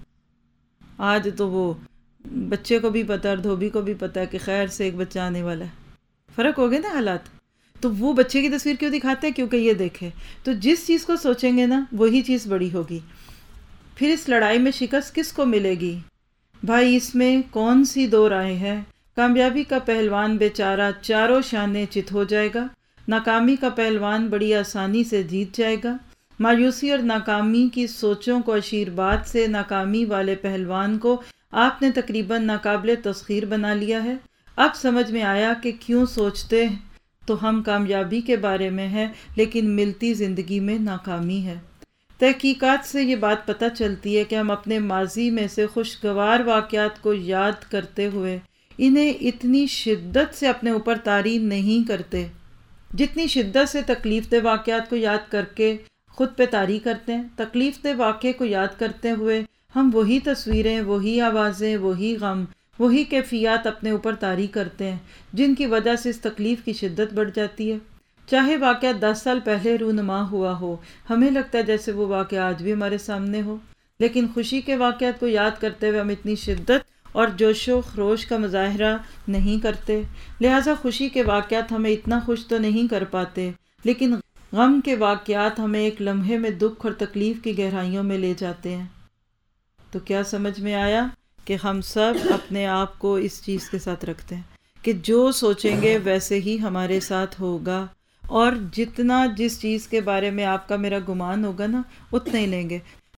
آج تو وہ بچے کو بھی پتہ اور دھوبی کو بھی پتہ ہے کہ خیر سے ایک بچہ آنے والا ہے۔ فرق ہو گیا نا حالات۔ تو وہ بچے کی تصویر کیوں دکھاتے ہیں؟ کیونکہ یہ دیکھے، تو جس چیز کو سوچیں گے نا وہی چیز بڑی ہوگی۔ پھر اس لڑائی میں شکست کس کو ملے گی بھائی؟ اس میں کون سی دو رائے ہیں؟ کامیابی کا پہلوان بیچارہ چاروں شانے چت ہو جائے گا، ناکامی کا پہلوان بڑی آسانی سے جیت جائے گا۔ مایوسی اور ناکامی کی سوچوں کو عشیرباد سے ناکامی والے پہلوان کو آپ نے تقریباً ناقابل تسخیر بنا لیا ہے۔ اب سمجھ میں آیا کہ کیوں سوچتے تو ہم کامیابی کے بارے میں ہے لیکن ملتی زندگی میں ناکامی ہے۔ تحقیقات سے یہ بات پتہ چلتی ہے کہ ہم اپنے ماضی میں سے خوشگوار واقعات کو یاد کرتے ہوئے انہیں اتنی شدت سے اپنے اوپر طاری نہیں کرتے جتنی شدت سے تکلیف دہ واقعات کو یاد کر کے خود پہ طاری کرتے ہیں۔ تکلیف دہ واقعے کو یاد کرتے ہوئے ہم وہی تصویریں، وہی آوازیں، وہی غم، وہی کیفیات اپنے اوپر طاری کرتے ہیں جن کی وجہ سے اس تکلیف کی شدت بڑھ جاتی ہے۔ چاہے واقعہ دس سال پہلے رونما ہوا ہو، ہمیں لگتا ہے جیسے وہ واقعہ آج بھی ہمارے سامنے ہو، لیکن خوشی کے واقعات کو یاد کرتے ہوئے ہم اتنی شدت اور جوش و خروش کا مظاہرہ نہیں کرتے، لہٰذا خوشی کے واقعات ہمیں اتنا خوش تو نہیں کر پاتے، لیکن غم کے واقعات ہمیں ایک لمحے میں دکھ اور تکلیف کی گہرائیوں میں لے جاتے ہیں۔ تو کیا سمجھ میں آیا کہ ہم سب اپنے آپ کو اس چیز کے ساتھ رکھتے ہیں کہ جو سوچیں گے ویسے ہی ہمارے ساتھ ہوگا، اور جتنا جس چیز کے بارے میں آپ کا میرا گمان ہوگا نا اتنا ہی لیں گے۔